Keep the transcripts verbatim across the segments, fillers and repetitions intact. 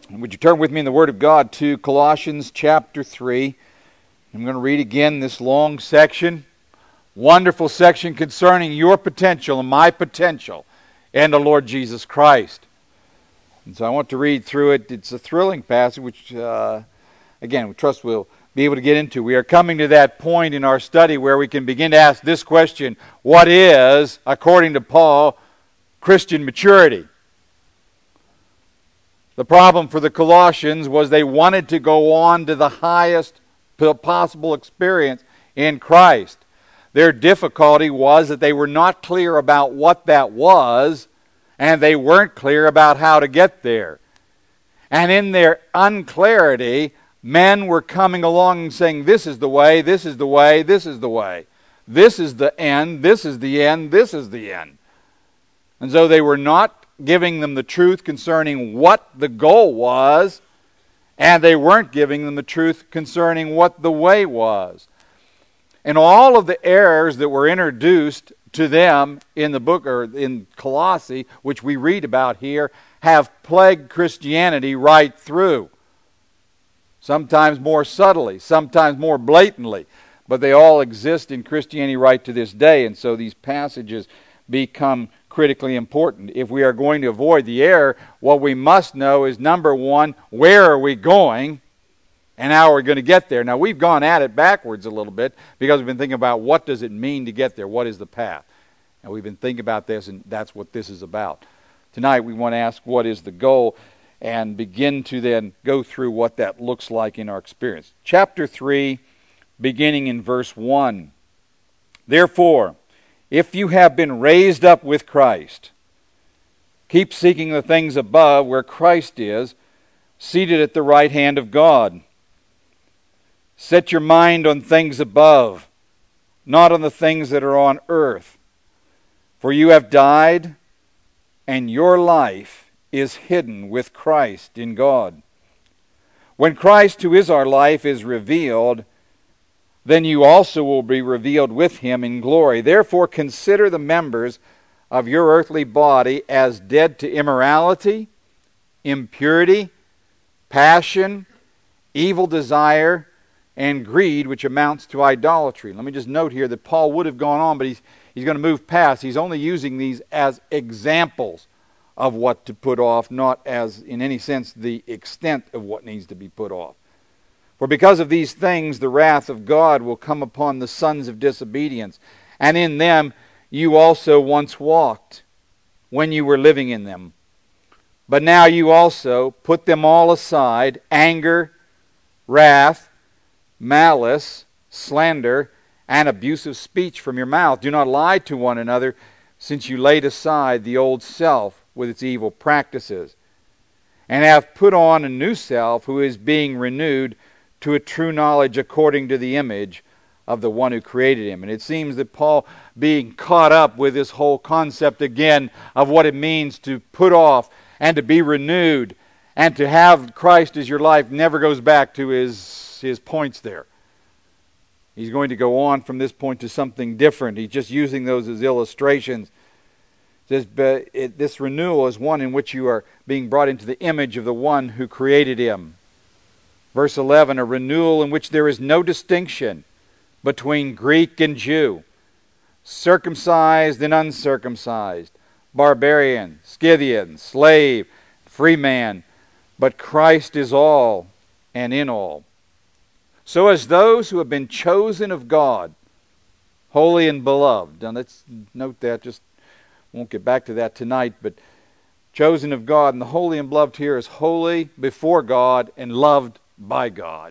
Would you turn with me in the Word of God to Colossians chapter three? I'm going to read again this long section, wonderful section concerning your potential and my potential and the Lord Jesus Christ. And so I want to read through it. It's a thrilling passage, which, uh, again, we trust we'll be able to get into. We are coming to that point in our study where we can begin to ask this question: what is, according to Paul, Christian maturity? The problem for the Colossians was they wanted to go on to the highest possible experience in Christ. Their difficulty was that they were not clear about what that was, and they weren't clear about how to get there. And in their unclarity, men were coming along and saying, this is the way, this is the way, this is the way. This is the end, this is the end, this is the end. And so they were not giving them the truth concerning what the goal was, and they weren't giving them the truth concerning what the way was. And all of the errors that were introduced to them in the book, or in Colossae, which we read about here, have plagued Christianity right through. Sometimes more subtly, sometimes more blatantly, but they all exist in Christianity right to this day, and so these passages become critically important. If we are going to avoid the error, what we must know is, number one, where are we going and how are we going to get there? Now, we've gone at it backwards a little bit because we've been thinking about what does it mean to get there? What is the path? And we've been thinking about this, and that's what this is about. Tonight, we want to ask what is the goal and begin to then go through what that looks like in our experience. Chapter three, beginning in verse one. Therefore, if you have been raised up with Christ, keep seeking the things above where Christ is, seated at the right hand of God. Set your mind on things above, not on the things that are on earth. For you have died, and your life is hidden with Christ in God. When Christ, who is our life, is revealed, then you also will be revealed with him in glory. Therefore consider the members of your earthly body as dead to immorality, impurity, passion, evil desire, and greed, which amounts to idolatry. Let me just note here that Paul would have gone on, but he's, he's going to move past. He's only using these as examples of what to put off, not as, in any sense, the extent of what needs to be put off. For because of these things the wrath of God will come upon the sons of disobedience, and in them you also once walked, when you were living in them. But now you also put them all aside: anger, wrath, malice, slander, and abusive speech from your mouth. Do not lie to one another, since you laid aside the old self with its evil practices, and have put on a new self, who is being renewed to a true knowledge according to the image of the one who created him. And it seems that Paul, being caught up with this whole concept again of what it means to put off and to be renewed and to have Christ as your life, never goes back to his, his points there. He's going to go on from this point to something different. He's just using those as illustrations. It says, but it, this renewal is one in which you are being brought into the image of the one who created him. Verse eleven, a renewal in which there is no distinction between Greek and Jew, circumcised and uncircumcised, barbarian, Scythian, slave, free man, but Christ is all and in all. So as those who have been chosen of God, holy and beloved. Now let's note that, just won't get back to that tonight, but chosen of God, and the holy and beloved here is holy before God and loved by God.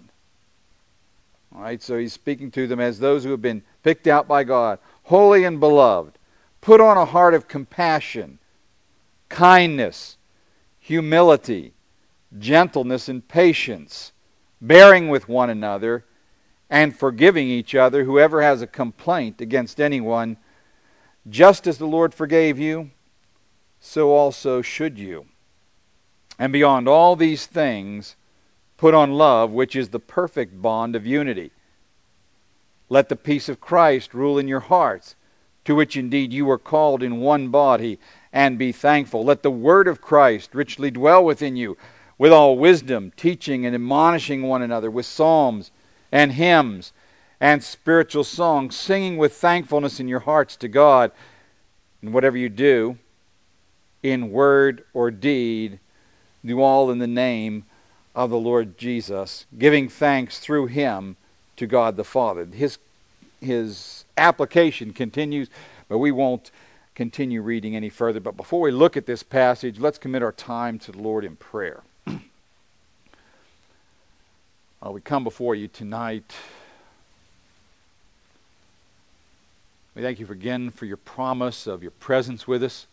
All right, so he's speaking to them as those who have been picked out by God, holy and beloved. Put on a heart of compassion, kindness, humility, gentleness, and patience, bearing with one another, and forgiving each other, whoever has a complaint against anyone. Just as the Lord forgave you, so also should you. And beyond all these things, put on love, which is the perfect bond of unity. Let the peace of Christ rule in your hearts, to which indeed you were called in one body, and be thankful. Let the word of Christ richly dwell within you, with all wisdom, teaching and admonishing one another with psalms and hymns and spiritual songs, singing with thankfulness in your hearts to God. And whatever you do, in word or deed, do all in the name of the Lord Jesus, giving thanks through Him to God the Father. His, his application continues, but we won't continue reading any further. But before we look at this passage, let's commit our time to the Lord in prayer. uh, we come before you tonight. We thank you again for your promise of your presence with us.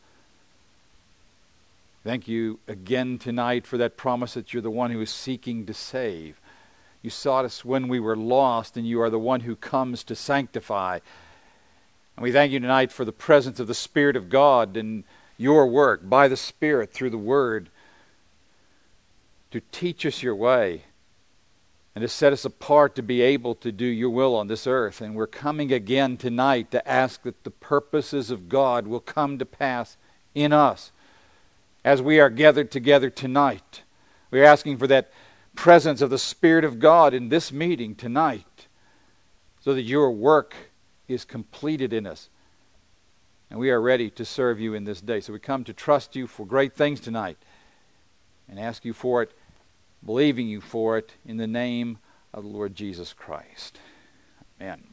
Thank you again tonight for that promise that you're the one who is seeking to save. You sought us when we were lost, and you are the one who comes to sanctify. And we thank you tonight for the presence of the Spirit of God and your work by the Spirit through the Word to teach us your way and to set us apart to be able to do your will on this earth. And we're coming again tonight to ask that the purposes of God will come to pass in us as we are gathered together tonight. We're asking for that presence of the Spirit of God in this meeting tonight so that your work is completed in us. And we are ready to serve you in this day. So we come to trust you for great things tonight and ask you for it, believing you for it in the name of the Lord Jesus Christ. Amen.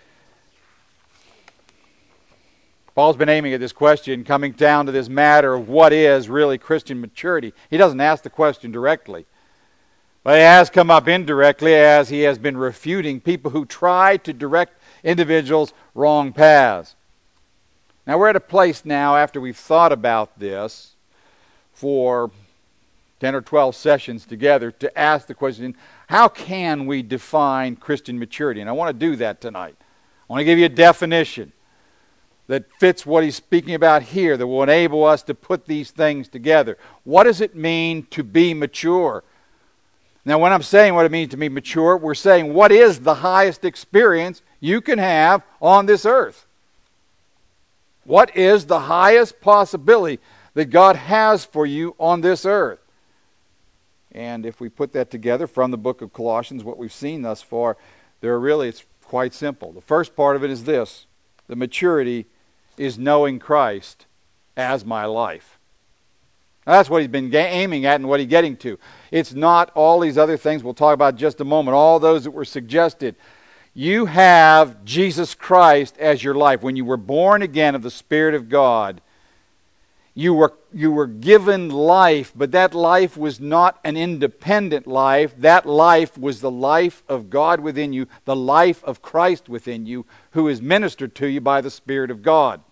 Paul's been aiming at this question, coming down to this matter of what is really Christian maturity. He doesn't ask the question directly, but it has come up indirectly as he has been refuting people who try to direct individuals wrong paths. Now we're at a place now, after we've thought about this for ten or twelve sessions together, to ask the question, how can we define Christian maturity? And I want to do that tonight. I want to give you a definition that fits what he's speaking about here, that will enable us to put these things together. What does it mean to be mature? Now, when I'm saying what it means to be mature, we're saying what is the highest experience you can have on this earth? What is the highest possibility that God has for you on this earth? And if we put that together from the book of Colossians, what we've seen thus far, there are really, it's quite simple. The first part of it is this: the maturity is knowing Christ as my life. Now, that's what he's been ga- aiming at and what he's getting to. It's not all these other things we'll talk about in just a moment, all those that were suggested. You have Jesus Christ as your life. When you were born again of the Spirit of God, you were, you were given life, but that life was not an independent life. That life was the life of God within you, the life of Christ within you, who is ministered to you by the Spirit of God.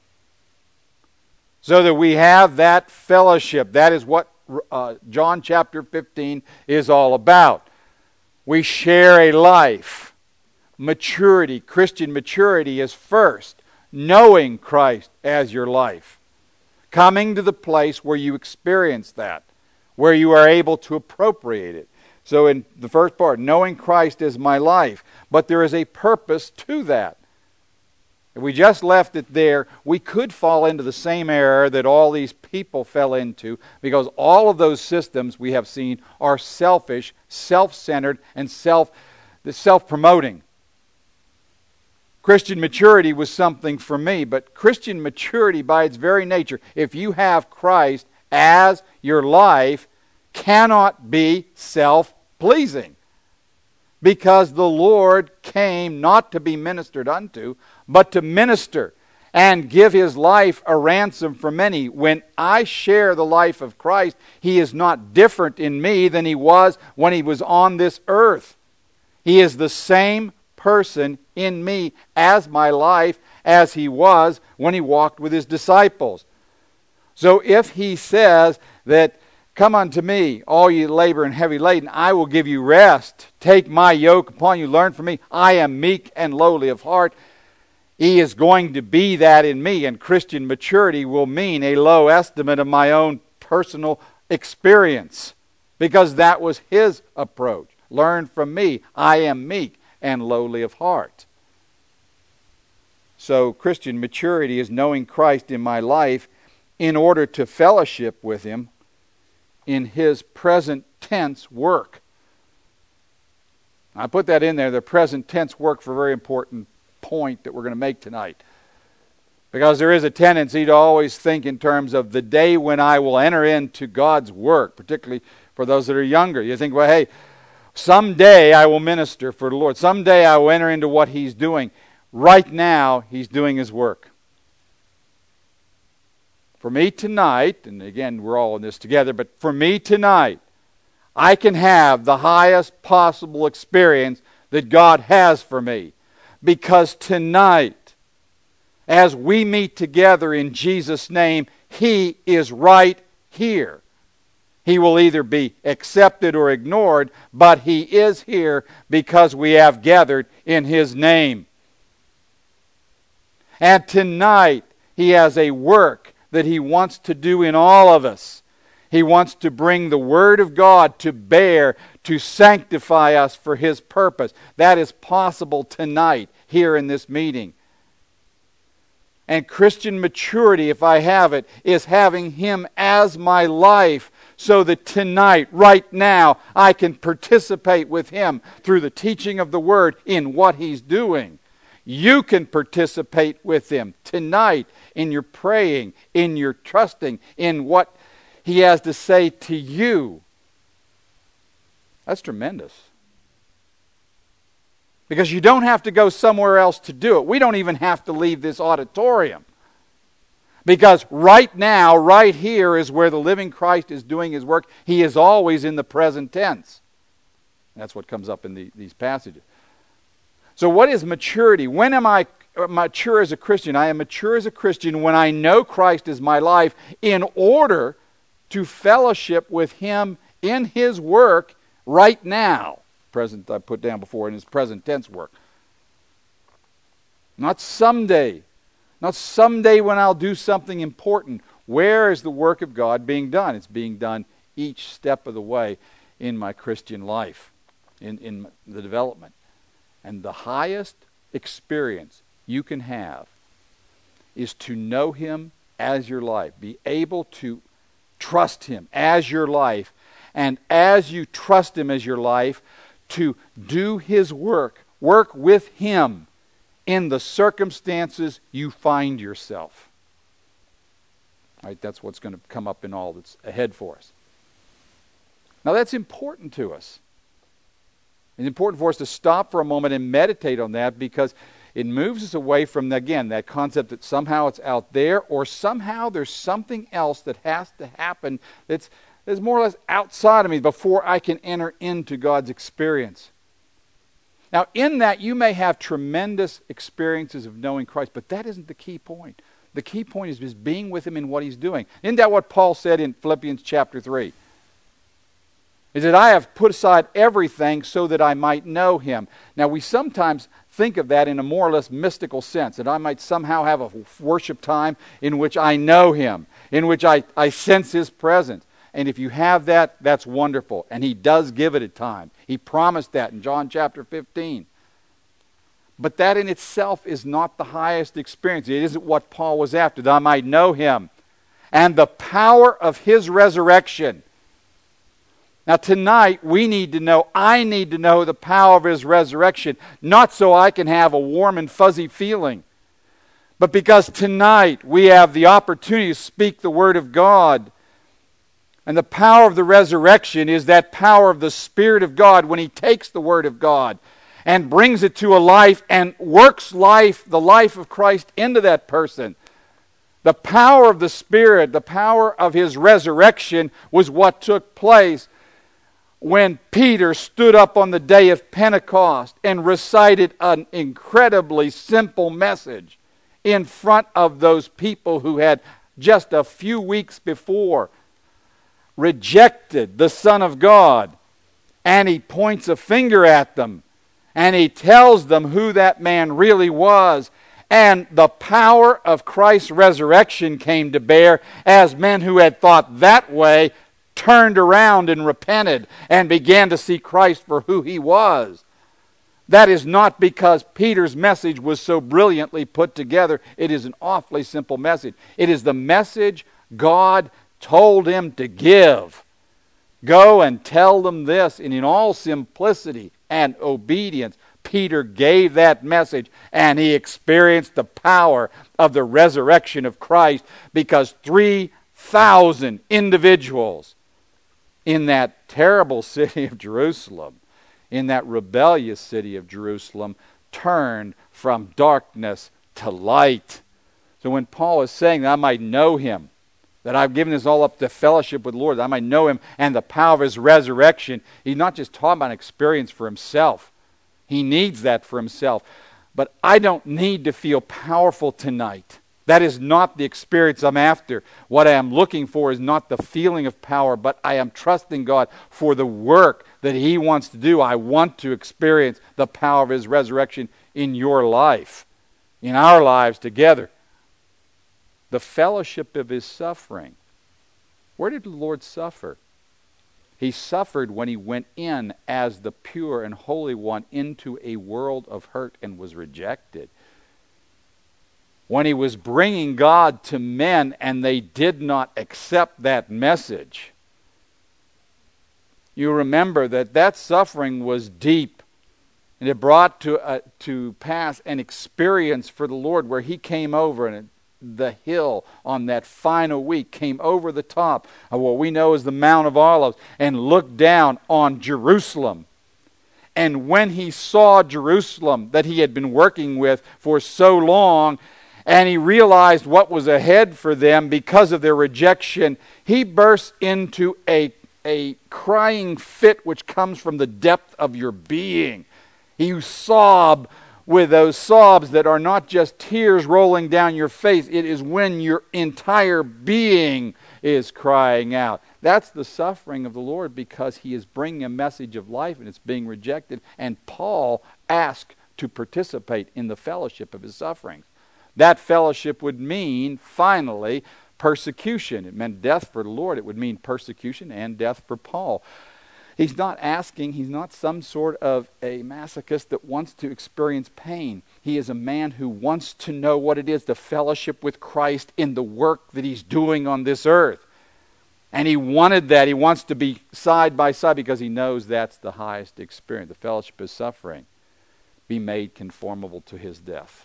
So that we have that fellowship. That is what uh, John chapter fifteen is all about. We share a life. Maturity, Christian maturity is first knowing Christ as your life. Coming to the place where you experience that, where you are able to appropriate it. So in the first part, knowing Christ as my life. But there is a purpose to that. If we just left it there, we could fall into the same error that all these people fell into, because all of those systems we have seen are selfish, self-centered, and self, self-promoting. Christian maturity was something for me, but Christian maturity by its very nature, if you have Christ as your life, cannot be self-pleasing. Because the Lord came not to be ministered unto, but to minister and give His life a ransom for many. When I share the life of Christ, He is not different in me than He was when He was on this earth. He is the same person in me as my life as He was when He walked with His disciples. So if He says that, "Come unto me, all ye labor and heavy laden, I will give you rest. Take my yoke upon you, learn from me. I am meek and lowly of heart." He is going to be that in me, and Christian maturity will mean a low estimate of my own personal experience, because that was His approach. Learn from me. I am meek and lowly of heart. So Christian maturity is knowing Christ in my life in order to fellowship with Him, in His present tense work. I put that in there, the present tense work, for a very important point that we're going to make tonight. Because there is a tendency to always think in terms of the day when I will enter into God's work, particularly for those that are younger. You think, well, hey, someday I will minister for the Lord. Someday I will enter into what He's doing. Right now, He's doing His work. For me tonight, and again, we're all in this together, but for me tonight, I can have the highest possible experience that God has for me. Because tonight, as we meet together in Jesus' name, He is right here. He will either be accepted or ignored, but He is here because we have gathered in His name. And tonight, He has a work that He wants to do in all of us. He wants to bring the Word of God to bear, to sanctify us for His purpose. That is possible tonight, here in this meeting. And Christian maturity, if I have it, is having Him as my life, so that tonight, right now, I can participate with Him through the teaching of the Word in what He's doing. You can participate with Him tonight in your praying, in your trusting, in what He has to say to you. That's tremendous. Because you don't have to go somewhere else to do it. We don't even have to leave this auditorium. Because right now, right here is where the living Christ is doing His work. He is always in the present tense. That's what comes up in the, these passages. So what is maturity? When am I mature as a Christian? I am mature as a Christian when I know Christ is my life in order to fellowship with Him in His work right now. Present, I put down before, in His present tense work. Not someday. Not someday when I'll do something important. Where is the work of God being done? It's being done each step of the way in my Christian life, in, in the development. And the highest experience you can have is to know Him as your life. Be able to trust Him as your life. And as you trust Him as your life, to do His work. Work with Him in the circumstances you find yourself. Right? That's what's going to come up in all that's ahead for us. Now that's important to us. It's important for us to stop for a moment and meditate on that, because it moves us away from, again, that concept that somehow it's out there, or somehow there's something else that has to happen that's, that's more or less outside of me before I can enter into God's experience. Now, in that, you may have tremendous experiences of knowing Christ, but that isn't the key point. The key point is just being with Him in what He's doing. Isn't that what Paul said in Philippians chapter three? Is that I have put aside everything so that I might know Him. Now, we sometimes think of that in a more or less mystical sense, that I might somehow have a worship time in which I know Him, in which I, I sense His presence. And if you have that, that's wonderful. And He does give it a time. He promised that in John chapter fifteen. But that in itself is not the highest experience. It isn't what Paul was after, that I might know Him and the power of His resurrection. Now tonight we need to know, I need to know the power of His resurrection, not so I can have a warm and fuzzy feeling, but because tonight we have the opportunity to speak the Word of God. And the power of the resurrection is that power of the Spirit of God when He takes the Word of God and brings it to a life and works life, the life of Christ into that person. The power of the Spirit, the power of His resurrection was what took place when Peter stood up on the day of Pentecost and recited an incredibly simple message in front of those people who had just a few weeks before rejected the Son of God. And he points a finger at them and he tells them who that man really was. And the power of Christ's resurrection came to bear as men who had thought that way turned around and repented and began to see Christ for who He was. That is not because Peter's message was so brilliantly put together. It is an awfully simple message. It is the message God told him to give. Go and tell them this. And in all simplicity and obedience, Peter gave that message, and he experienced the power of the resurrection of Christ, because three thousand individuals in that terrible city of Jerusalem, in that rebellious city of Jerusalem, turned from darkness to light. So when Paul is saying that I might know him, that I've given this all up to fellowship with the Lord, that I might know him and the power of his resurrection, he's not just talking about an experience for himself. He needs that for himself. But I don't need to feel powerful tonight. That is not the experience I'm after. What I am looking for is not the feeling of power, but I am trusting God for the work that he wants to do. I want to experience the power of his resurrection in your life, in our lives together. The fellowship of his suffering. Where did the Lord suffer? He suffered when he went in as the pure and holy one into a world of hurt and was rejected. When he was bringing God to men and they did not accept that message. You remember that that suffering was deep, and it brought to uh, to pass an experience for the Lord where he came over and the hill on that final week, came over the top of what we know as the Mount of Olives, and looked down on Jerusalem. And when he saw Jerusalem that he had been working with for so long, and he realized what was ahead for them because of their rejection, he burst into a, a crying fit which comes from the depth of your being. You sob with those sobs that are not just tears rolling down your face. It is when your entire being is crying out. That's the suffering of the Lord, because he is bringing a message of life and it's being rejected. And Paul asked to participate in the fellowship of his sufferings. That fellowship would mean, finally, persecution. It meant death for the Lord. It would mean persecution and death for Paul. He's not asking, he's not some sort of a masochist that wants to experience pain. He is a man who wants to know what it is to fellowship with Christ in the work that he's doing on this earth. And he wanted that. He wants to be side by side because he knows that's the highest experience. The fellowship of suffering. Be made conformable to his death.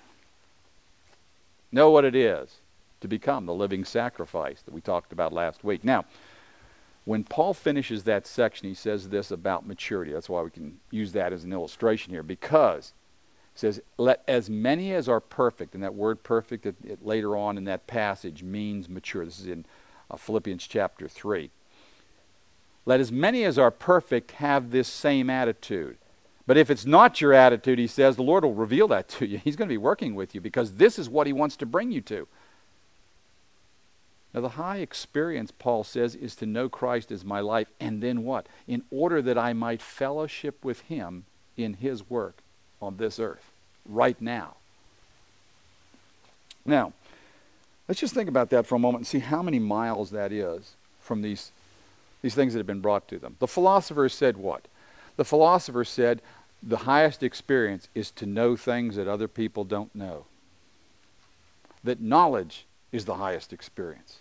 Know what it is to become the living sacrifice that we talked about last week. Now, when Paul finishes that section, he says this about maturity. That's why we can use that as an illustration here. Because he says, let as many as are perfect, and that word perfect it, it later on in that passage means mature. This is in uh, Philippians chapter three. Let as many as are perfect have this same attitude. But if it's not your attitude, he says, the Lord will reveal that to you. He's going to be working with you because this is what he wants to bring you to. Now, the high experience, Paul says, is to know Christ as my life. And then what? In order that I might fellowship with him in his work on this earth, right now. Now, let's just think about that for a moment and see how many miles that is from these, these things that have been brought to them. The philosophers said what? The philosopher said the highest experience is to know things that other people don't know. That knowledge is the highest experience.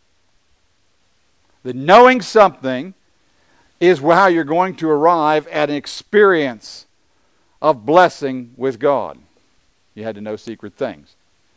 That knowing something is how you're going to arrive at an experience of blessing with God. You had to know secret things.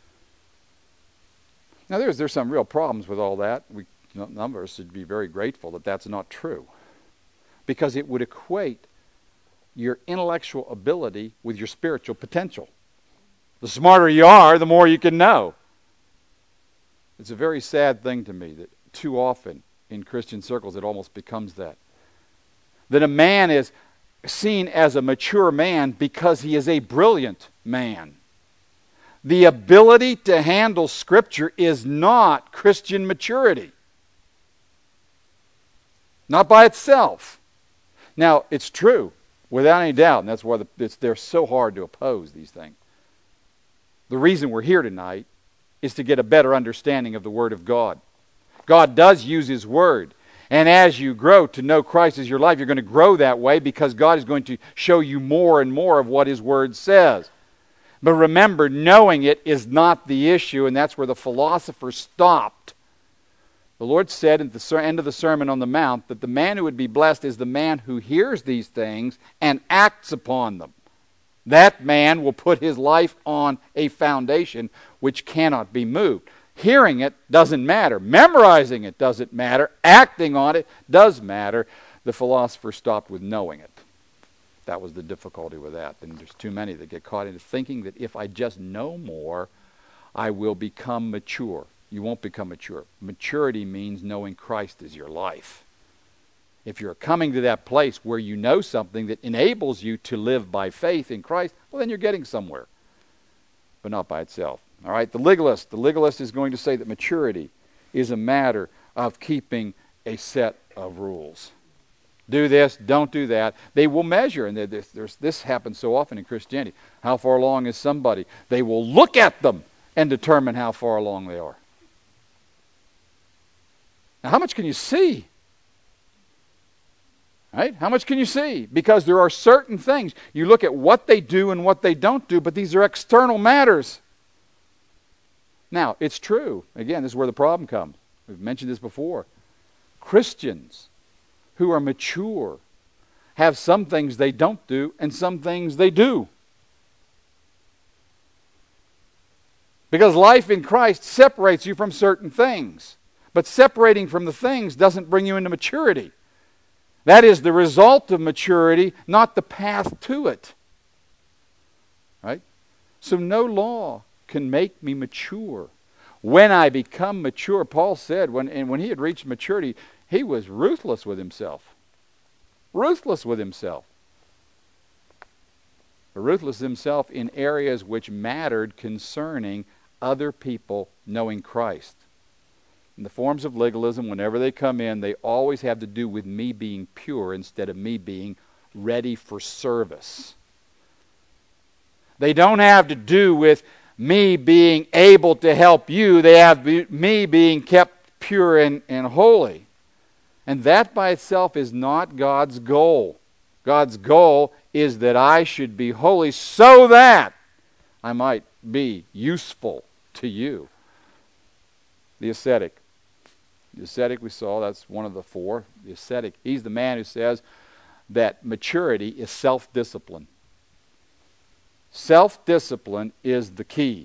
Now there's there's some real problems with all that. We, none of us should be very grateful that that's not true. Because it would equate your intellectual ability with your spiritual potential. The smarter you are, the more you can know. It's a very sad thing to me that too often in Christian circles it almost becomes that. That a man is seen as a mature man because he is a brilliant man. The ability to handle Scripture is not Christian maturity. Not by itself. Now, it's true, without any doubt, and that's why the, it's, they're so hard to oppose these things. The reason we're here tonight is to get a better understanding of the Word of God. God does use His Word. And as you grow to know Christ as your life, you're going to grow that way because God is going to show you more and more of what His Word says. But remember, knowing it is not the issue, and that's where the philosophers stopped. The Lord said at the end of the Sermon on the Mount that the man who would be blessed is the man who hears these things and acts upon them. That man will put his life on a foundation which cannot be moved. Hearing it doesn't matter. Memorizing it doesn't matter. Acting on it does matter. The philosopher stopped with knowing it. That was the difficulty with that. And there's too many that get caught into thinking that if I just know more, I will become mature. You won't become mature. Maturity means knowing Christ is your life. If you're coming to that place where you know something that enables you to live by faith in Christ, well, then you're getting somewhere, but not by itself. All right, the legalist. The legalist is going to say that maturity is a matter of keeping a set of rules. Do this, don't do that. They will measure, and there's, there's, this happens so often in Christianity. How far along is somebody? They will look at them and determine how far along they are. Now, how much can you see? Right? How much can you see? Because there are certain things. You look at what they do and what they don't do, but these are external matters. Now, it's true. Again, this is where the problem comes. We've mentioned this before. Christians who are mature have some things they don't do and some things they do. Because life in Christ separates you from certain things. But separating from the things doesn't bring you into maturity. That is the result of maturity, not the path to it. Right? So no law can make me mature. When I become mature, Paul said, when, and when he had reached maturity, he was ruthless with himself. Ruthless with himself. Ruthless himself in areas which mattered concerning other people knowing Christ. In the forms of legalism, whenever they come in, they always have to do with me being pure instead of me being ready for service. They don't have to do with me being able to help you. They have be, me being kept pure and, and holy. And that by itself is not God's goal. God's goal is that I should be holy so that I might be useful to you. The ascetic. The ascetic we saw, that's one of the four. The ascetic, he's the man who says that maturity is self-discipline. Self-discipline is the key.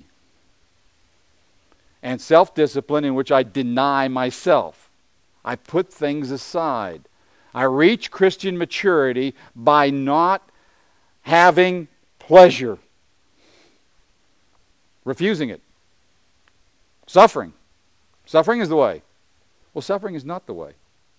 And self-discipline in which I deny myself. I put things aside. I reach Christian maturity by not having pleasure. Refusing it. Suffering. Suffering is the way. Well, suffering is not the way.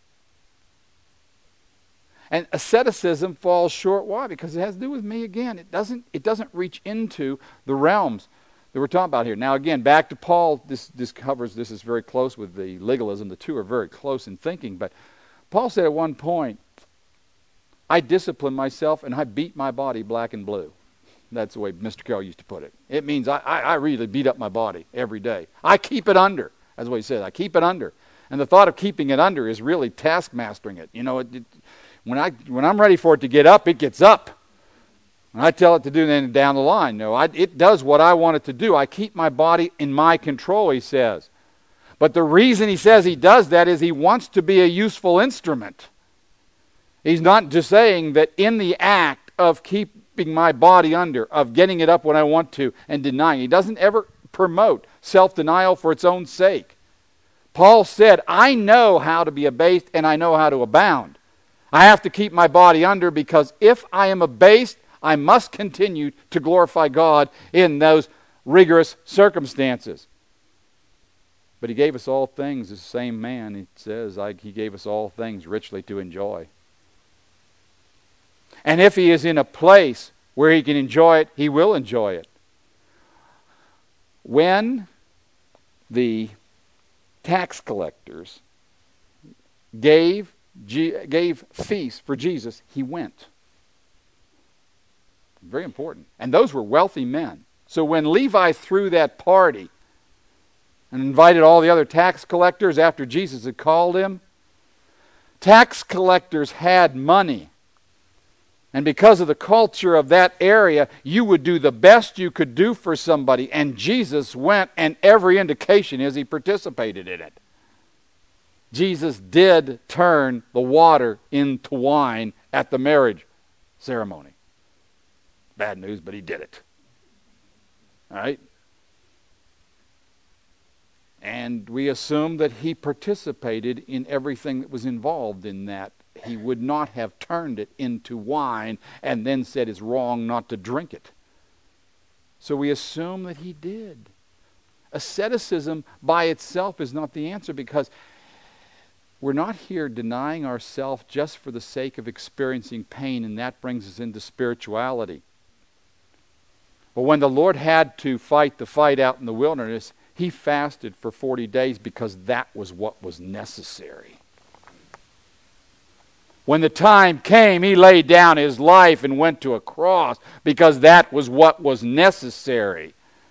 And asceticism falls short. Why? Because it has to do with me again. It doesn't, it doesn't reach into the realms that we're talking about here. Now again, back to Paul, this, this covers, this is very close with the legalism. The two are very close in thinking. But Paul said at one point, I discipline myself and I beat my body black and blue. That's the way Mister Carroll used to put it. It means I, I, I really beat up my body every day. I keep it under. That's what he said. I keep it under. And the thought of keeping it under is really task mastering it. You know, it, it, when I when I'm ready for it to get up, it gets up. And I tell it to do then down the line. No, I, it does what I want it to do. I keep my body in my control, he says. But the reason he says he does that is he wants to be a useful instrument. He's not just saying that in the act of keeping my body under, of getting it up when I want to, and denying. He doesn't ever promote self-denial for its own sake. Paul said, I know how to be abased and I know how to abound. I have to keep my body under because if I am abased, I must continue to glorify God in those rigorous circumstances. But he gave us all things, the same man, he says, I, he gave us all things richly to enjoy. And if he is in a place where he can enjoy it, he will enjoy it. When the tax collectors gave, gave feasts for Jesus, he went. Very important. And those were wealthy men. So when Levi threw that party and invited all the other tax collectors after Jesus had called him, tax collectors had money. And because of the culture of that area, you would do the best you could do for somebody. And Jesus went, and every indication is he participated in it. Jesus did turn the water into wine at the marriage ceremony. Bad news, but he did it. All right? And we assume that he participated in everything that was involved in that. He would not have turned it into wine and then said it's wrong not to drink it. So we assume that he did. Asceticism by itself is not the answer, because we're not here denying ourselves just for the sake of experiencing pain, and that brings us into spirituality. But when the Lord had to fight the fight out in the wilderness, he fasted for forty days because that was what was necessary. When the time came, he laid down his life and went to a cross because that was what was necessary.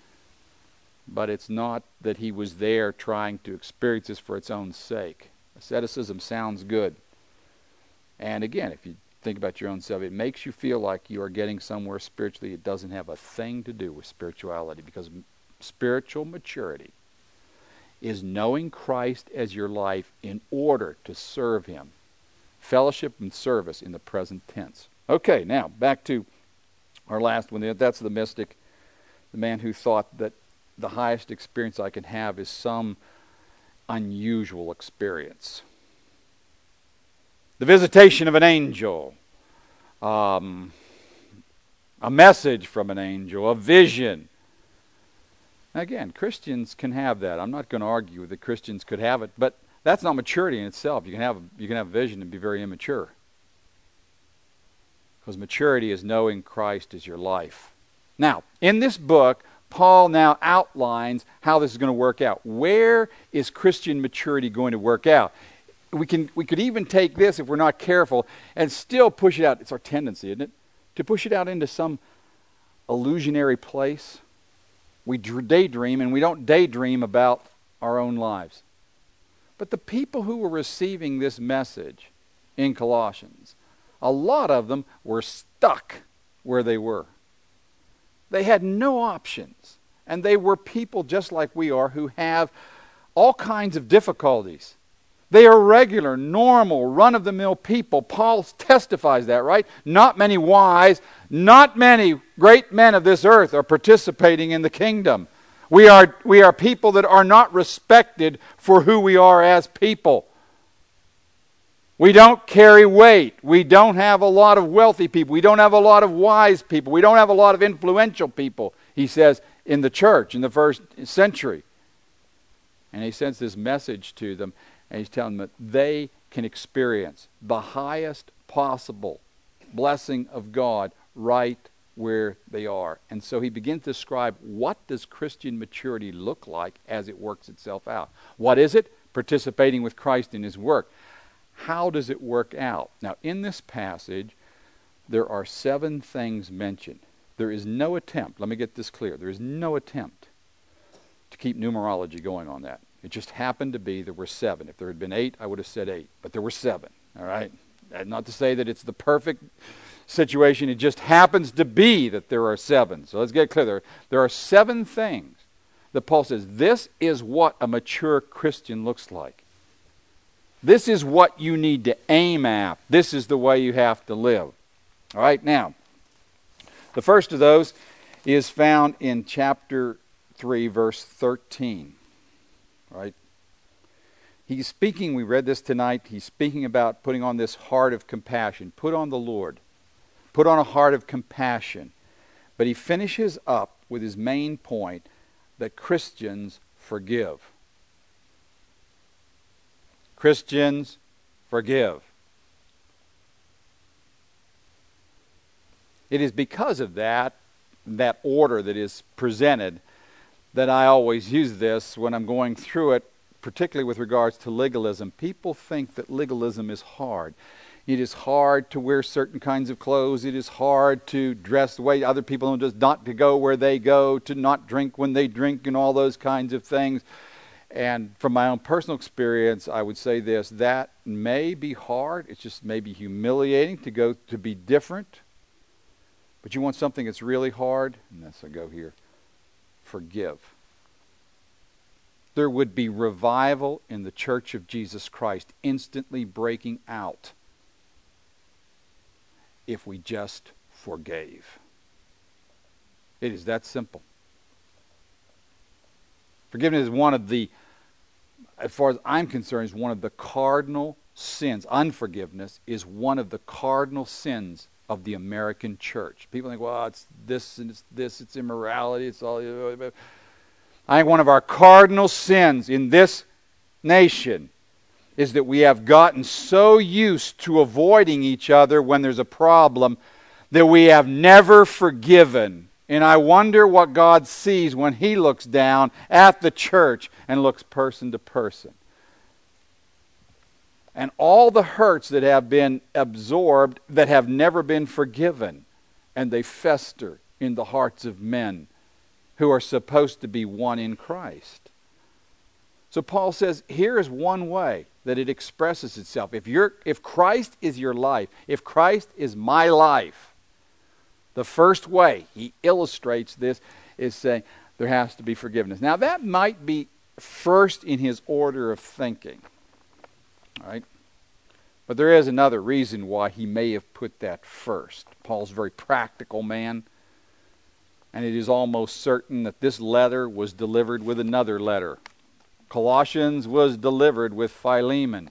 But it's not that he was there trying to experience this for its own sake. Asceticism sounds good. And again, if you think about your own self, it makes you feel like you are getting somewhere spiritually. It doesn't have a thing to do with spirituality, because spiritual maturity is knowing Christ as your life in order to serve him. Fellowship and service in the present tense. Okay, now back to our last one. That's the mystic, the man who thought that the highest experience I can have is some unusual experience. The visitation of an angel, um, a message from an angel, a vision. Again, Christians can have that. I'm not going to argue that Christians could have it, but that's not maturity in itself. You can have you can have a vision and be very immature. Because maturity is knowing Christ as your life. Now, in this book, Paul now outlines how this is going to work out. Where is Christian maturity going to work out? We can we could even take this, if we're not careful, and still push it out. It's our tendency, isn't it? To push it out into some illusionary place. We daydream, and we don't daydream about our own lives. But the people who were receiving this message in Colossians, a lot of them were stuck where they were. They had no options. And they were people just like we are who have all kinds of difficulties. They are regular, normal, run-of-the-mill people. Paul testifies that, right? Not many wise, not many great men of this earth are participating in the kingdom. We are, we are people that are not respected for who we are as people. We don't carry weight. We don't have a lot of wealthy people. We don't have a lot of wise people. We don't have a lot of influential people, he says, in the church in the first century. And he sends this message to them, and he's telling them that they can experience the highest possible blessing of God right where they are. And so he begins to describe, what does Christian maturity look like as it works itself out? What is it? Participating with Christ in his work. How does it work out? Now, in this passage, there are seven things mentioned. There is no attempt, let me get this clear, there is no attempt to keep numerology going on that. It just happened to be there were seven. If there had been eight, I would have said eight. But there were seven, all right? And not to say that it's the perfect situation. It just happens to be that there are seven. So let's get clear. There, there are seven things that Paul says, this is what a mature Christian looks like. This is what you need to aim at. This is the way you have to live. All right, now, the first of those is found in chapter three, verse thirteen. All right. He's speaking, we read this tonight, he's speaking about putting on this heart of compassion. Put on the Lord. Put on a heart of compassion. But he finishes up with his main point that Christians forgive. Christians forgive. It is because of that, that order that is presented, that I always use this when I'm going through it, particularly with regards to legalism. People think that legalism is hard. It is hard to wear certain kinds of clothes. It is hard to dress the way other people don't, just not to go where they go, to not drink when they drink, and all those kinds of things. And from my own personal experience, I would say this, that may be hard. It's just maybe humiliating to go to be different. But you want something that's really hard? And that's I go here. Forgive. there would be revival in the Church of Jesus Christ instantly breaking out if we just forgave. It is that simple. Forgiveness is one of the, as far as I'm concerned, is one of the cardinal sins. Unforgiveness is one of the cardinal sins of the American church. People think, well, it's this and it's this, it's immorality, it's all. I think one of our cardinal sins in this nation is that we have gotten so used to avoiding each other when there's a problem that we have never forgiven. And I wonder what God sees when He looks down at the church and looks person to person. And all the hurts that have been absorbed that have never been forgiven, and they fester in the hearts of men who are supposed to be one in Christ. So Paul says, here is one way that it expresses itself. If you're, if Christ is your life, if Christ is my life, the first way he illustrates this is saying there has to be forgiveness. Now that might be first in his order of thinking. All right? But there is another reason why he may have put that first. Paul's a very practical man. And it is almost certain that this letter was delivered with another letter. Colossians was delivered with Philemon.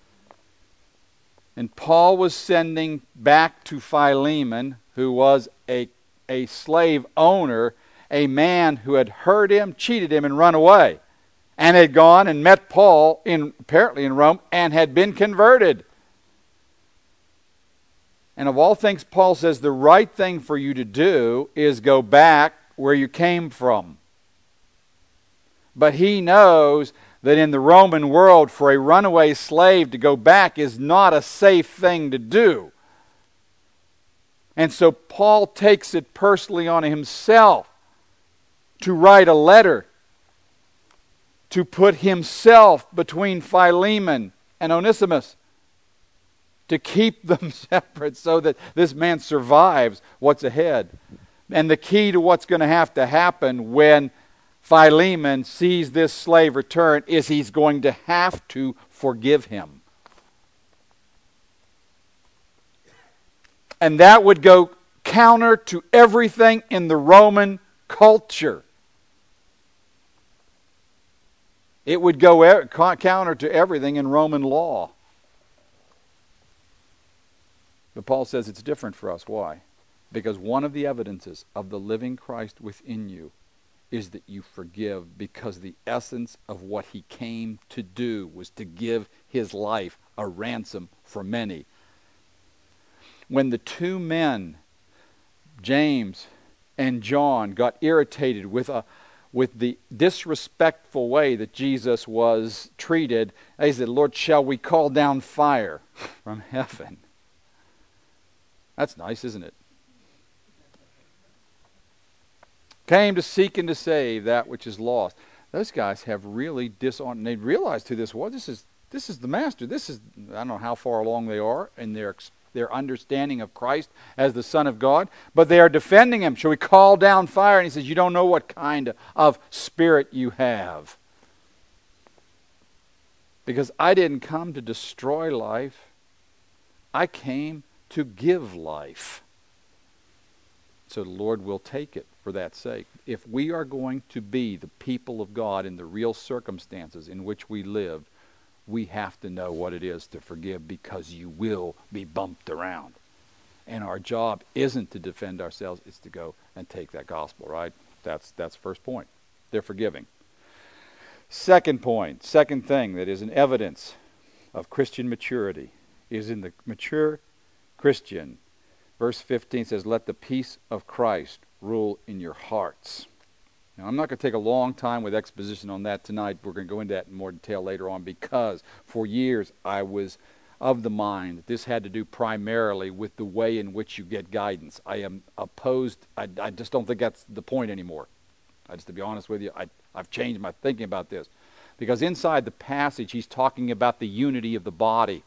And Paul was sending back to Philemon, who was a, a slave owner, a man who had hurt him, cheated him, and run away. And had gone and met Paul, in apparently in Rome, and had been converted. And of all things, Paul says the right thing for you to do is go back where you came from. But he knows that in the Roman world, for a runaway slave to go back is not a safe thing to do. And so Paul takes it personally on himself to write a letter to put himself between Philemon and Onesimus, to keep them separate so that this man survives what's ahead. And the key to what's going to have to happen when Philemon sees this slave return is he's going to have to forgive him. And that would go counter to everything in the Roman culture. It would go er- counter to everything in Roman law. But Paul says it's different for us. Why? Because one of the evidences of the living Christ within you is that you forgive, because the essence of what he came to do was to give his life a ransom for many. When the two men, James and John, got irritated with a with the disrespectful way that Jesus was treated, they said, Lord, shall we call down fire from heaven? That's nice, isn't it? Came to seek and to save that which is lost. Those guys have really dishonored. They realized who this was. This is this is the master. This is, I don't know how far along they are in their their understanding of Christ as the Son of God, but they are defending him. Shall we call down fire? And he says, you don't know what kind of spirit you have. Because I didn't come to destroy life. I came to give life. So the Lord will take it for that sake. If we are going to be the people of God in the real circumstances in which we live, we have to know what it is to forgive, because you will be bumped around. And our job isn't to defend ourselves, it's to go and take that gospel, right? That's that's the first point. They're forgiving. Second point, second thing that is an evidence of Christian maturity is in the mature Christian. Verse fifteen says, let the peace of Christ rule in your hearts. Now, I'm not going to take a long time with exposition on that tonight. We're going to go into that in more detail later on, because for years I was of the mind that this had to do primarily with the way in which you get guidance. I am opposed. I, I just don't think that's the point anymore. I just, to be honest with you, I, I've changed my thinking about this. Because inside the passage, he's talking about the unity of the body.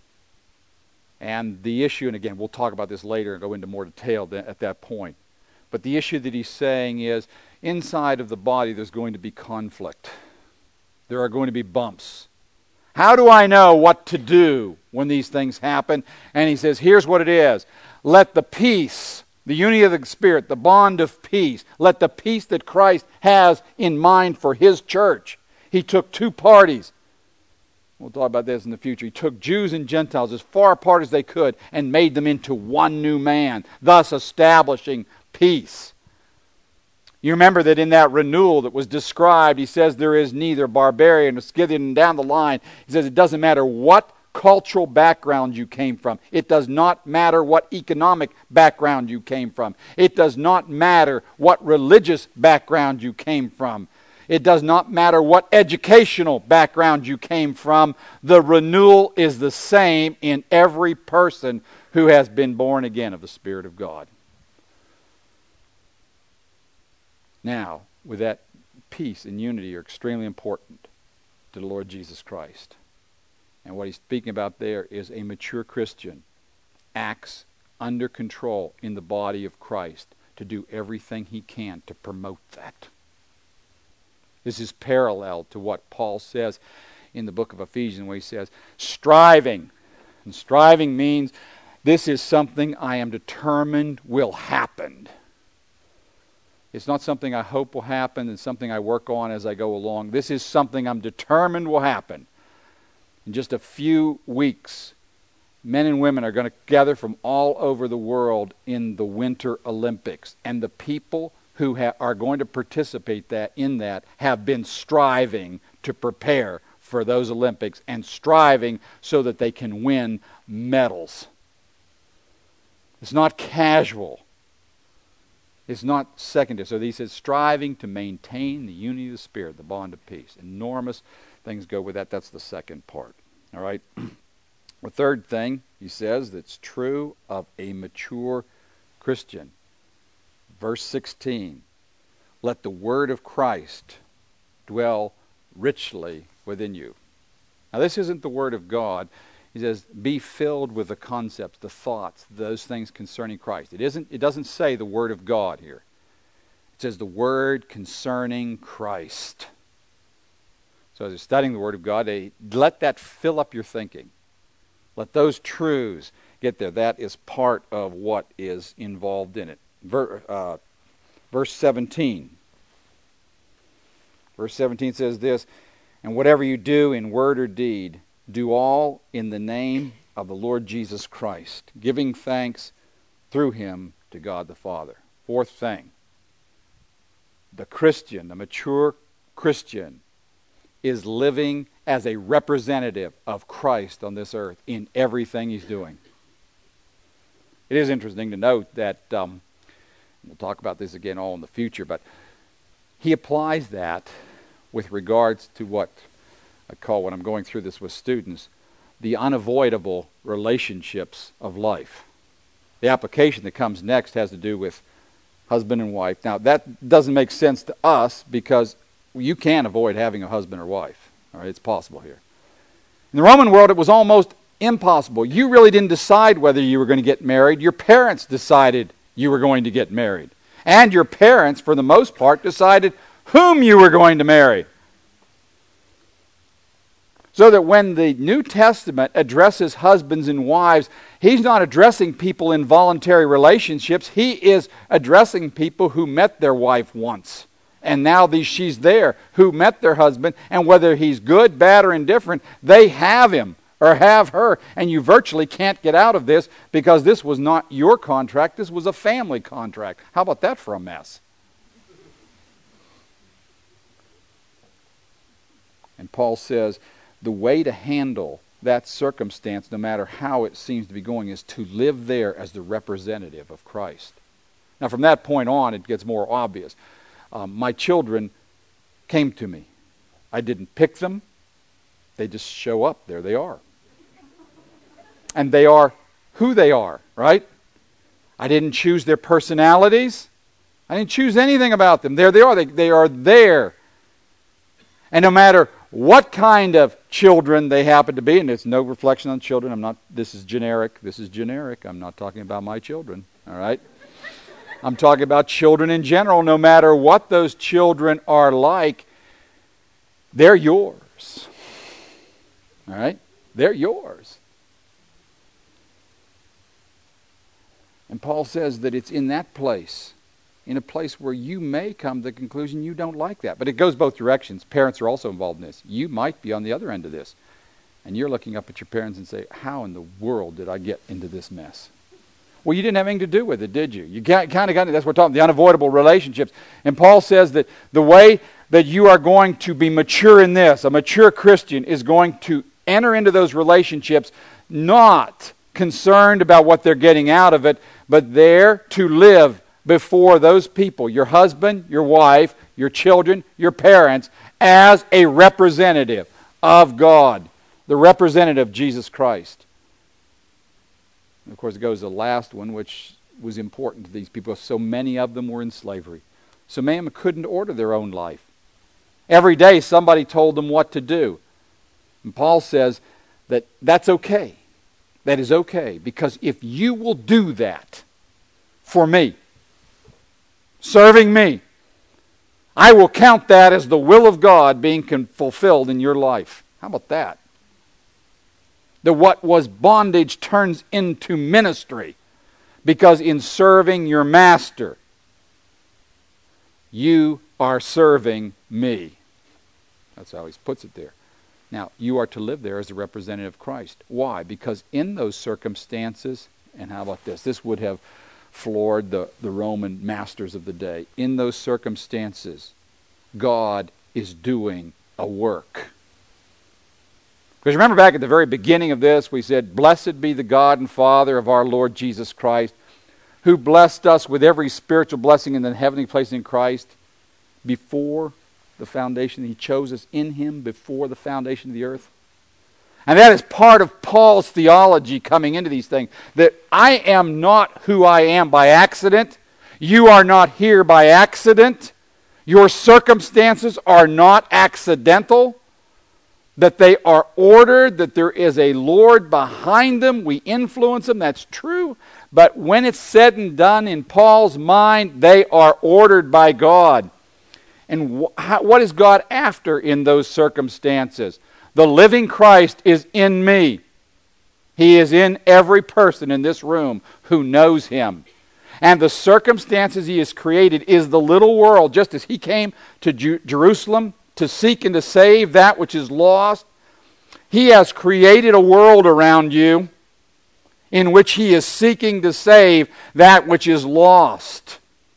And the issue, and again, we'll talk about this later and go into more detail th- at that point. But the issue that he's saying is, inside of the body there's going to be conflict. There are going to be bumps. How do I know what to do when these things happen? And he says, here's what it is. Let the peace, the unity of the Spirit, the bond of peace, let the peace that Christ has in mind for his church. He took two parties. We'll talk about this in the future. He took Jews and Gentiles as far apart as they could and made them into one new man, thus establishing peace. You remember that in that renewal that was described, he says there is neither barbarian or Scythian, and down the line, he says it doesn't matter what cultural background you came from. It does not matter what economic background you came from. It does not matter what religious background you came from. It does not matter what educational background you came from. The renewal is the same in every person who has been born again of the Spirit of God. Now, with that, peace and unity are extremely important to the Lord Jesus Christ. And what he's speaking about there is a mature Christian acts under control in the body of Christ to do everything he can to promote that. This is parallel to what Paul says in the book of Ephesians, where he says, striving. And striving means this is something I am determined will happen. It's not something I hope will happen and something I work on as I go along. This is something I'm determined will happen. In just a few weeks, men and women are going to gather from all over the world in the Winter Olympics. And the people who ha- are going to participate that in that have been striving to prepare for those Olympics and striving so that they can win medals. It's not casual. It's not secondary. So he says, striving to maintain the unity of the Spirit, the bond of peace. Enormous things go with that. That's the second part. All right. The third thing, he says, that's true of a mature Christian. Verse sixteen, let the word of Christ dwell richly within you. Now this isn't the word of God. He says, be filled with the concepts, the thoughts, those things concerning Christ. It isn't. It doesn't say the word of God here. It says the word concerning Christ. So as you're studying the word of God, let that fill up your thinking. Let those truths get there. That is part of what is involved in it. Ver, uh, verse seventeen. Verse seventeen says this, and whatever you do in word or deed, do all in the name of the Lord Jesus Christ, giving thanks through him to God the Father. Fourth thing, the Christian, the mature Christian, is living as a representative of Christ on this earth in everything he's doing. It is interesting to note that, um, we'll talk about this again all in the future, but he applies that with regards to what I call, when I'm going through this with students, the unavoidable relationships of life. The application that comes next has to do with husband and wife. Now, that doesn't make sense to us because you can't avoid having a husband or wife. All right, it's possible here. In the Roman world, it was almost impossible. You really didn't decide whether you were going to get married. Your parents decided you were going to get married. And your parents, for the most part, decided whom you were going to marry. So that when the New Testament addresses husbands and wives, he's not addressing people in voluntary relationships. He is addressing people who met their wife once. And now these, she's there, who met their husband, and whether he's good, bad, or indifferent, they have him or have her. And you virtually can't get out of this because this was not your contract. This was a family contract. How about that for a mess? And Paul says, the way to handle that circumstance, no matter how it seems to be going, is to live there as the representative of Christ. Now, from that point on, it gets more obvious. Um, my children came to me. I didn't pick them. They just show up. There they are. And they are who they are, right? I didn't choose their personalities. I didn't choose anything about them. There they are. They, they are there. And no matter what kind of children they happen to be, and it's no reflection on children. I'm not, this is generic. This is generic. I'm not talking about my children, all right? I'm talking about children in general. No matter what those children are like, they're yours. All right? They're yours. And Paul says that it's in that place, in a place where you may come to the conclusion you don't like that. But it goes both directions. Parents are also involved in this. You might be on the other end of this. And you're looking up at your parents and say, how in the world did I get into this mess? Well, you didn't have anything to do with it, did you? You got, kind of got into, that's what we're talking about, the unavoidable relationships. And Paul says that the way that you are going to be mature in this, a mature Christian, is going to enter into those relationships not concerned about what they're getting out of it, but there to live before those people, your husband, your wife, your children, your parents, as a representative of God, the representative of Jesus Christ. And of course, it goes to the last one, which was important to these people. So many of them were in slavery. So many of them couldn't order their own life. Every day somebody told them what to do. And Paul says that that's okay. That is okay, because if you will do that for me, serving me, I will count that as the will of God being fulfilled in your life. How about that? That what was bondage turns into ministry, because in serving your master, you are serving me. That's how he puts it there. Now, you are to live there as a representative of Christ. Why? Because in those circumstances, and how about this? This would have floored the, the Roman masters of the day. In those circumstances, God is doing a work. Because remember back at the very beginning of this, we said, "Blessed be the God and Father of our Lord Jesus Christ, who blessed us with every spiritual blessing in the heavenly place in Christ before the foundation." He chose us in Him before the foundation of the earth. And that is part of Paul's theology coming into these things. That I am not who I am by accident. You are not here by accident. Your circumstances are not accidental. That they are ordered, that there is a Lord behind them. We influence them, that's true. But when it's said and done in Paul's mind, they are ordered by God. And wh- how, what is God after in those circumstances? The living Christ is in me. He is in every person in this room who knows Him. And the circumstances He has created is the little world, just as He came to Ju- Jerusalem to seek and to save that which is lost. He has created a world around you in which He is seeking to save that which is lost.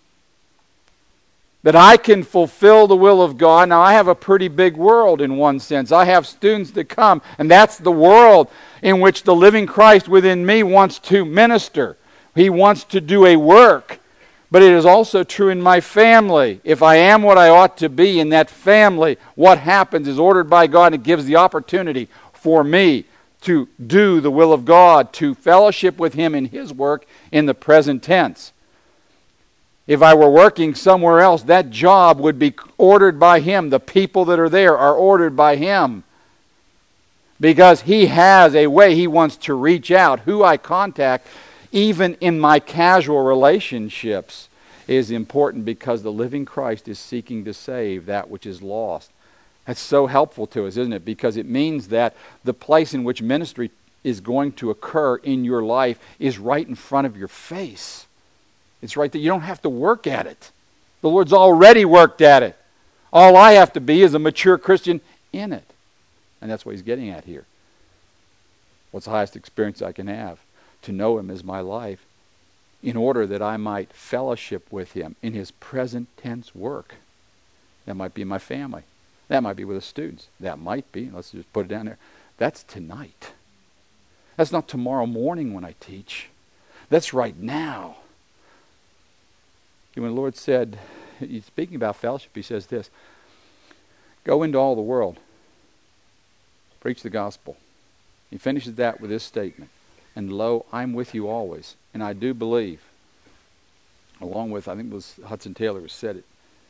That I can fulfill the will of God. Now, I have a pretty big world in one sense. I have students that come, and that's the world in which the living Christ within me wants to minister. He wants to do a work. But it is also true in my family. If I am what I ought to be in that family, what happens is ordered by God, and it gives the opportunity for me to do the will of God, to fellowship with Him in His work in the present tense. If I were working somewhere else, that job would be ordered by Him. The people that are there are ordered by Him. Because He has a way He wants to reach out. Who I contact, even in my casual relationships, is important, because the living Christ is seeking to save that which is lost. That's so helpful to us, isn't it? Because it means that the place in which ministry is going to occur in your life is right in front of your face. It's right there. You don't have to work at it. The Lord's already worked at it. All I have to be is a mature Christian in it. And that's what He's getting at here. What's the highest experience I can have? To know Him as my life, in order that I might fellowship with Him in His present tense work. That might be in my family. That might be with the students. That might be, let's just put it down there, that's tonight. That's not tomorrow morning when I teach. That's right now. When the Lord said, He's speaking about fellowship, He says this, "Go into all the world, preach the gospel." He finishes that with this statement, "And lo, I'm with you always." And I do believe, along with, I think it was Hudson Taylor who said it,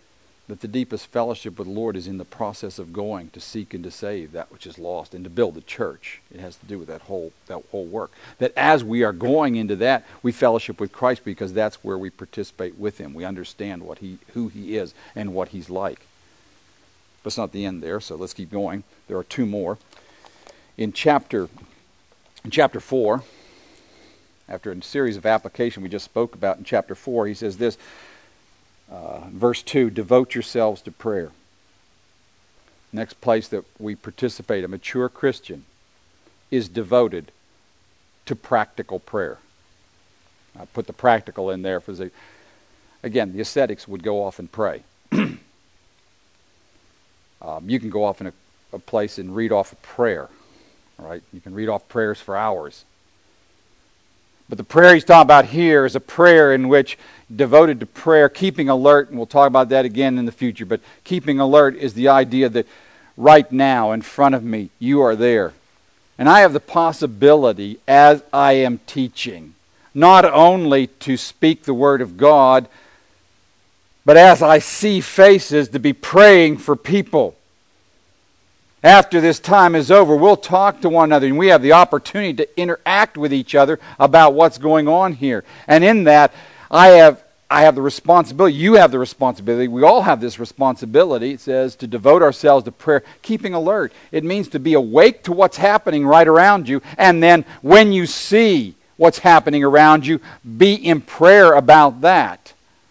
that the deepest fellowship with the Lord is in the process of going to seek and to save that which is lost and to build the church. It has to do with that whole that whole work. That as we are going into that, we fellowship with Christ because that's where we participate with him. We understand what he who he is and what he's like. But it's not the end there, so let's keep going. There are two more. In chapter in chapter four, after a series of application we just spoke about in chapter four, he says this. Uh, verse two, devote yourselves to prayer. Next place that we participate, a mature Christian is devoted to practical prayer. I put the practical in there for the, again, the ascetics would go off and pray. um, you can go off in a, a place and read off a prayer. All right? You can read off prayers for hours. But the prayer he's talking about here is a prayer in which, devoted to prayer, keeping alert, and we'll talk about that again in the future, but keeping alert is the idea that right now, in front of me, you are there. And I have the possibility, as I am teaching, not only to speak the Word of God, but as I see faces, to be praying for people. After this time is over, we'll talk to one another, and we have the opportunity to interact with each other about what's going on here. And in that, I have I have the responsibility, you have the responsibility, we all have this responsibility, it says, to devote ourselves to prayer, keeping alert. It means to be awake to what's happening right around you, and then when you see what's happening around you, be in prayer about that.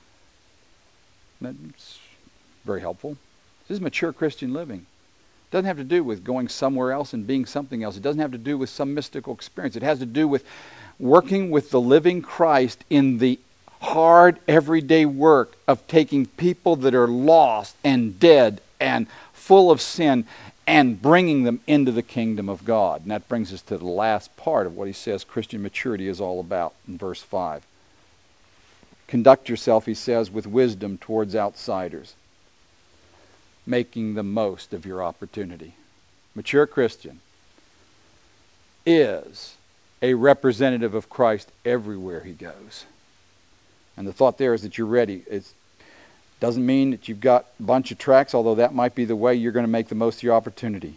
That's very helpful. This is mature Christian living. It doesn't have to do with going somewhere else and being something else. It doesn't have to do with some mystical experience. It has to do with working with the living Christ in the hard, everyday work of taking people that are lost and dead and full of sin and bringing them into the kingdom of God. And that brings us to the last part of what he says Christian maturity is all about in verse five. Conduct yourself, he says, with wisdom towards outsiders, making the most of your opportunity. Mature Christian is a representative of Christ everywhere he goes. And the thought there is that you're ready. It doesn't mean that you've got a bunch of tracks, although that might be the way you're going to make the most of your opportunity.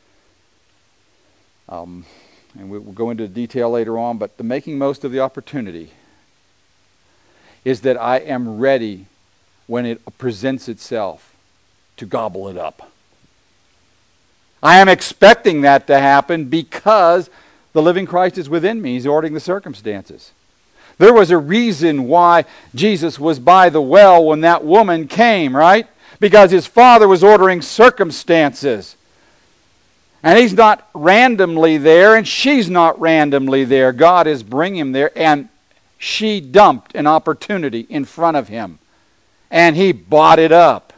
Um, and we'll go into detail later on, but the making most of the opportunity is that I am ready when it presents itself to gobble it up. I am expecting that to happen because the living Christ is within me. He's ordering the circumstances. There was a reason why Jesus was by the well when that woman came, right? Because his Father was ordering circumstances. And he's not randomly there, and she's not randomly there. God is bringing him there, and she dumped an opportunity in front of him. And he bought it up.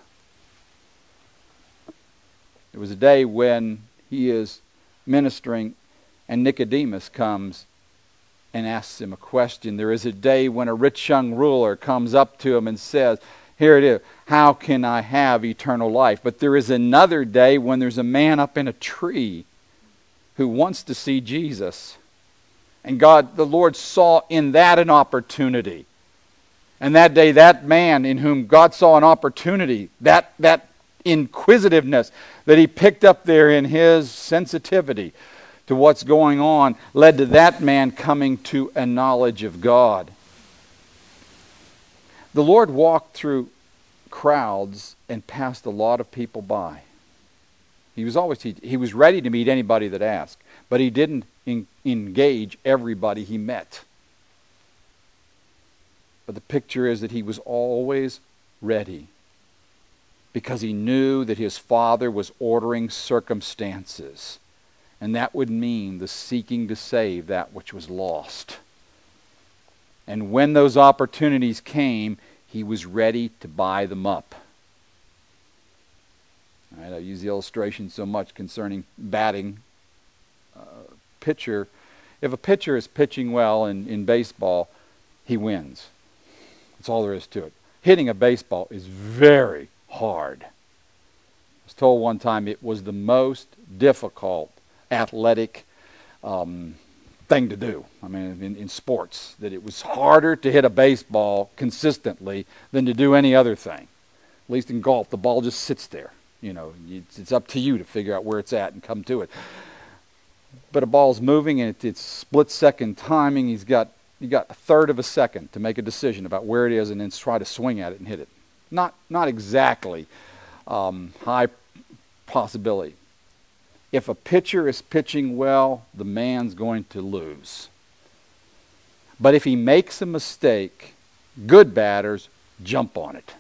There was a day when he is ministering, and Nicodemus comes and asks him a question. There is a day when a rich young ruler comes up to him and says, here it is, how can I have eternal life? But there is another day when there's a man up in a tree who wants to see Jesus. And God, the Lord, saw in that an opportunity. And that day, that man in whom God saw an opportunity, that, that inquisitiveness that he picked up there in his sensitivity to what's going on, led to that man coming to a knowledge of God. The Lord walked through crowds and passed a lot of people by. He was always he, he was ready to meet anybody that asked, but he didn't in, engage everybody he met. But the picture is that he was always ready because he knew that his Father was ordering circumstances. And that would mean the seeking to save that which was lost. And when those opportunities came, he was ready to buy them up. All right, I use the illustration so much concerning batting. Uh, pitcher, if a pitcher is pitching well in, in baseball, he wins. That's all there is to it. Hitting a baseball is very hard. I was told one time it was the most difficult athletic um, thing to do. I mean, in, in sports, that it was harder to hit a baseball consistently than to do any other thing. At least in golf, the ball just sits there. You know, it's, it's up to you to figure out where it's at and come to it. But a ball's moving, and it, it's split-second timing. He's got you got a third of a second to make a decision about where it is, and then try to swing at it and hit it. Not not exactly um, high possibility. If a pitcher is pitching well, the man's going to lose. But if he makes a mistake, good batters jump on it.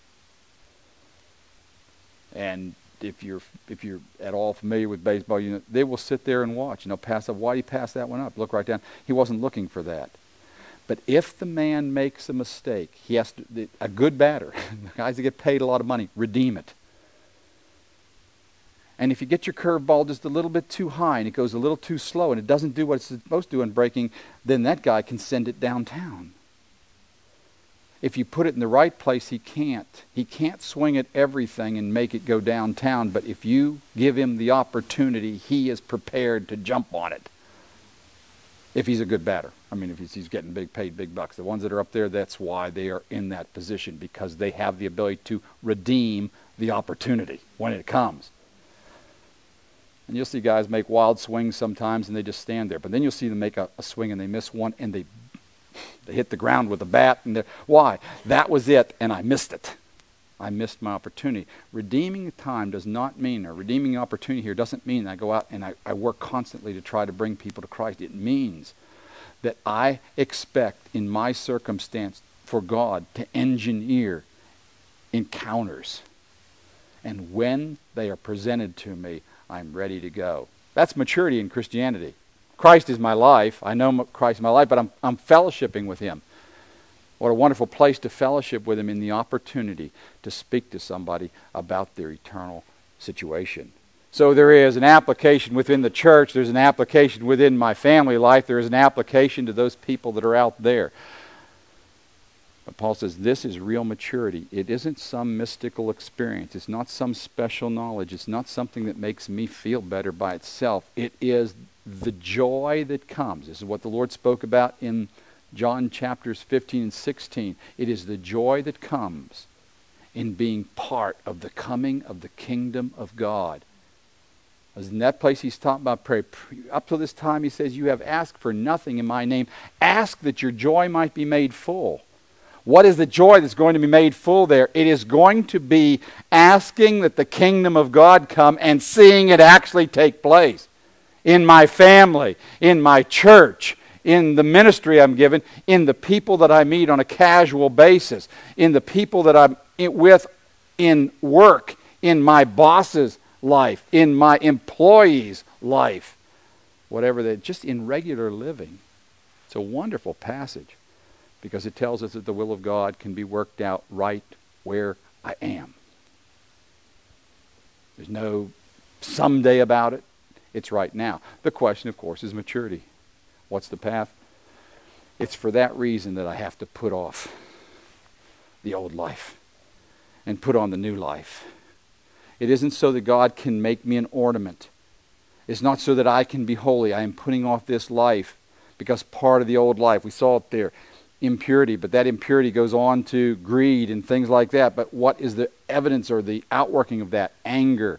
And if you're if you're at all familiar with baseball, you know, they will sit there and watch. You know, pass up. Why did he pass that one up? Look right down. He wasn't looking for that. But if the man makes a mistake, he has to. A good batter, guys that get paid a lot of money, redeem it. And if you get your curveball just a little bit too high and it goes a little too slow and it doesn't do what it's supposed to do in breaking, then that guy can send it downtown. If you put it in the right place, he can't. He can't swing at everything and make it go downtown, but if you give him the opportunity, he is prepared to jump on it. If he's a good batter. I mean, if he's, he's getting big, paid big bucks. The ones that are up there, that's why they are in that position, because they have the ability to redeem the opportunity when it comes. And you'll see guys make wild swings sometimes and they just stand there. But then you'll see them make a, a swing and they miss one and they they hit the ground with a bat. And they're, why? That was it and I missed it. I missed my opportunity. Redeeming time does not mean, or redeeming opportunity here doesn't mean I go out and I, I work constantly to try to bring people to Christ. It means that I expect in my circumstance for God to engineer encounters. And when they are presented to me, I'm ready to go. That's maturity in Christianity. Christ is my life. I know Christ is my life, but I'm, I'm fellowshipping with Him. What a wonderful place to fellowship with Him in the opportunity to speak to somebody about their eternal situation. So there is an application within the church. There's an application within my family life. There is an application to those people that are out there. But Paul says this is real maturity. It isn't some mystical experience. It's not some special knowledge. It's not something that makes me feel better by itself. It is the joy that comes. This is what the Lord spoke about in John chapters fifteen and sixteen. It is the joy that comes in being part of the coming of the kingdom of God. As in that place he's talking about prayer. Up to this time he says, you have asked for nothing in my name. Ask that your joy might be made full. What is the joy that's going to be made full there? It is going to be asking that the kingdom of God come and seeing it actually take place. In my family, in my church, in the ministry I'm given, in the people that I meet on a casual basis, in the people that I'm with in work, in my boss's life, in my employee's life, whatever they, just in regular living. It's a wonderful passage because it tells us that the will of God can be worked out right where I am. There's no someday about it. It's right now. The question, of course, is maturity. What's the path? It's for that reason that I have to put off the old life and put on the new life. It isn't so that God can make me an ornament. It's not so that I can be holy. I am putting off this life because part of the old life, we saw it there, impurity, but that impurity goes on to greed and things like that. But what is the evidence or the outworking of that? Anger.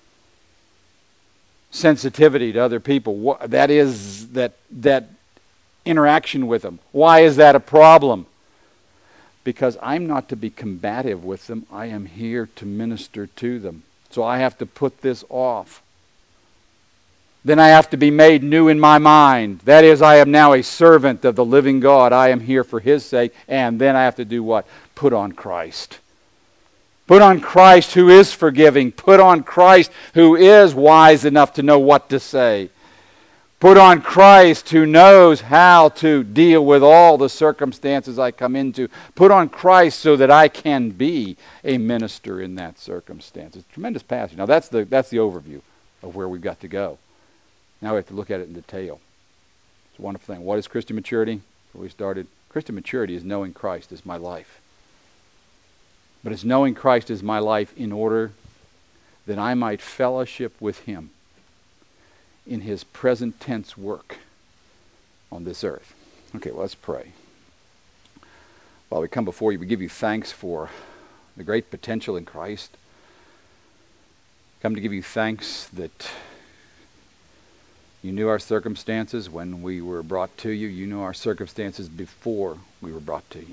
Sensitivity to other people. What, that is that that interaction with them. Why is that a problem? Because I'm not to be combative with them. I am here to minister to them. So I have to put this off. Then I have to be made new in my mind. That is, I am now a servant of the living God. I am here for His sake. And then I have to do what? Put on Christ. Put on Christ who is forgiving. Put on Christ who is wise enough to know what to say. Put on Christ who knows how to deal with all the circumstances I come into. Put on Christ so that I can be a minister in that circumstance. It's a tremendous passage. Now that's the that's the overview of where we've got to go. Now we have to look at it in detail. It's a wonderful thing. What is Christian maturity? Where we started. Christian maturity is knowing Christ as my life. But it's knowing Christ as my life in order that I might fellowship with Him in His present tense work on this earth. Okay, well, let's pray. While we come before you, we give you thanks for the great potential in Christ. Come to give you thanks that you knew our circumstances when we were brought to you. You knew our circumstances before we were brought to you.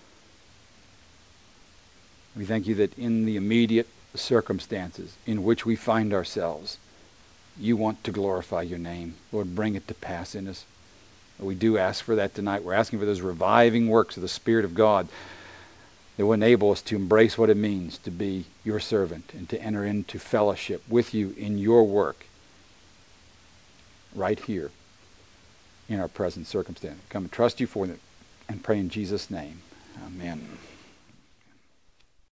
We thank you that in the immediate circumstances in which we find ourselves, you want to glorify your name. Lord, bring it to pass in us. We do ask for that tonight. We're asking for those reviving works of the Spirit of God that will enable us to embrace what it means to be your servant and to enter into fellowship with you in your work right here in our present circumstance. Come and trust you for it and pray in Jesus' name. Amen.